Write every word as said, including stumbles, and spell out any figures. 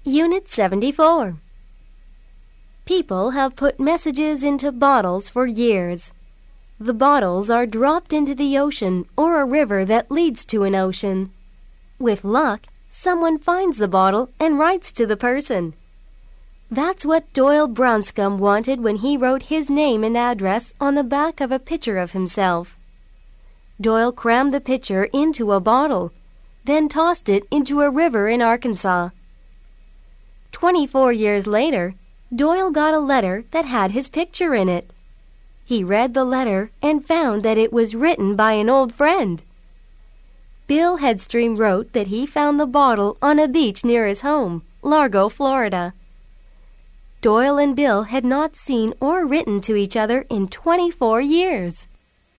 Unit seventy-four. People have put messages into bottles for years. The bottles are dropped into the ocean or a river that leads to an ocean. With luck, someone finds the bottle and writes to the person. That's what Doyle Branscombe wanted when he wrote his name and address on the back of a picture of himself. Doyle crammed the picture into a bottle, then tossed it into a river in Arkansas. Twenty-four years later, Doyle got a letter that had his picture in it. He read the letter and found that it was written by an old friend. Bill Headstream wrote that he found the bottle on a beach near his home, Largo, Florida. Doyle and Bill had not seen or written to each other in twenty-four years.